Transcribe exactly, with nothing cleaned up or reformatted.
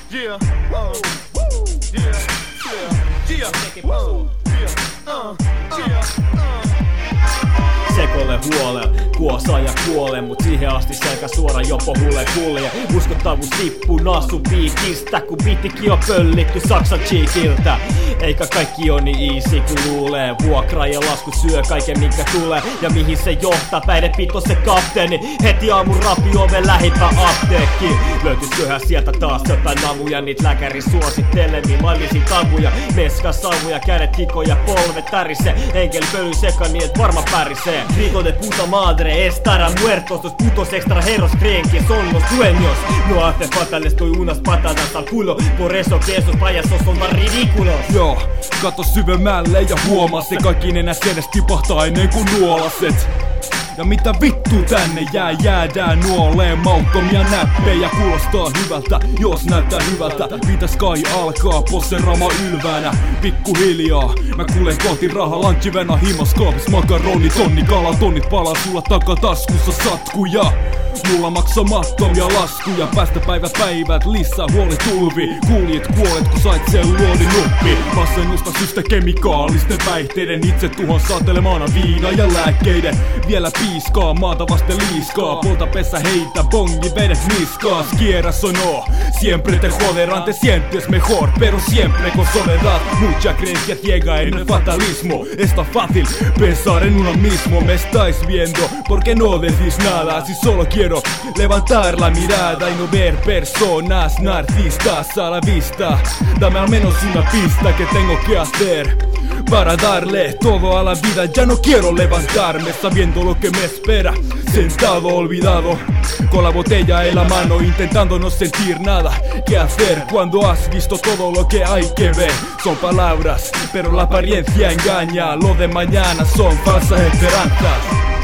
Yeah, uh, yeah, yeah, yeah, uh, yeah, uh, yeah, uh. Sekoile huole, kuosaa ja kuole, mut siihen asti selkä suora jopo huule kulje. Uskottavuus tippuu nassu piikistä, kun bittikin on pöllitty Saksan cheekiltä. Eikä kaikki on niin easy kun luulee. Vuokra ja lasku syö kaiken minkä tulee. Ja mihin se johtaa, päihdepito se kapteeni. Heti aamun rapi oven lähimpä apteekki. Löytysköhän sieltä taas jotain namuja, niit lääkäri suosittelemi laillisia tavuja. Meska savuja, kädet hikoja, polvet tärisee. Enkeli pöly seka niin et varma pärisee. Grito de puta madre, estará muertos. Los putos extranjeros creen que son los dueños. No hace falta, les doy unas patadas al culo. Por eso que esos payasos son más ridículos. Joo, kato syvemmälle ja huomaa se kaikki nenäs edes tipahtaa ennen kuin nuolaset. Ja mitä vittu tänne jää, jäädään nuoleen mauttomia näppejä. Kuulostaa hyvältä, jos näyttää hyvältä. Pitäis kai alkaa posserama ylväänä. Pikkuhiljaa, mä kuulen kohti raha lanchivena himoskaapis. Makaroni, tonni, kalatonnit palaa sulla takataskussa satkuja. Mulla maksamattomia laskuja, päästä päivät päivät, lisää huoli tulvi. Kuulijat kuolet kun sait sen luodin nuppi. Masennusta syystä kemikaalisten päihteiden, itse tuhon saatelemaana viina ja lääkkeiden. Vielä piiskaa, maata vasten liiskaa, polta pesä heitä, bongi vedet niskaa. Quiera o no, siempre te joderán, te sientes mejor, pero siempre con soledad. Mucha creencia ciega en el fatalismo, está fácil pensar en uno mismo. Me estáis viendo, porque no decís nada, si solo quiero levantar la mirada y no ver personas narcistas a la vista. Dame al menos una pista que tengo que hacer para darle todo a la vida. Ya no quiero levantarme sabiendo lo que me espera. Sentado olvidado, con la botella en la mano, intentando no sentir nada que hacer cuando has visto todo lo que hay que ver. Son palabras, pero la apariencia engaña. Lo de mañana son falsas esperanzas.